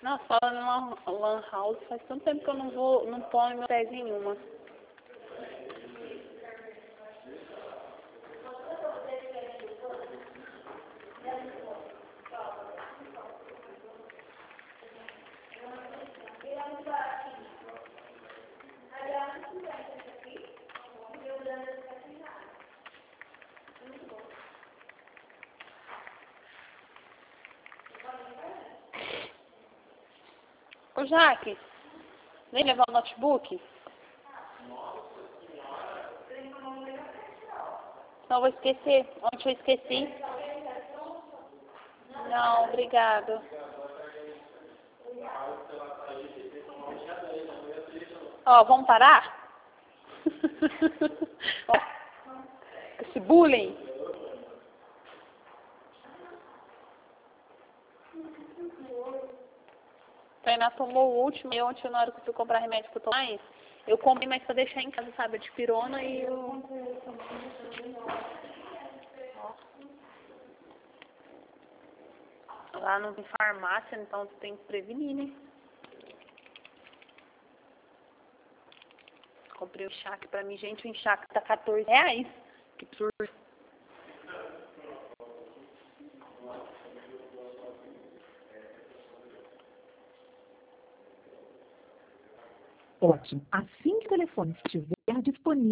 Nossa, falando em lan house, faz tanto tempo que eu não ponho meu pés em uma. Ô Jaque, vem levar o notebook? Não vou esquecer. Ontem eu esqueci. Não, obrigado. Ó, vamos parar? Ó, esse bullying. Tainá tomou o último e ontem, na hora que eu fui comprar remédio pra eu tomar isso, eu comprei mais pra deixar em casa, sabe? A dipirona e o... Lá não tem farmácia, então tu tem que prevenir, né? Comprei o enxaque pra mim, gente, o enxaque tá R$14. Que absurdo. Ótimo. Assim que o telefone estiver disponível,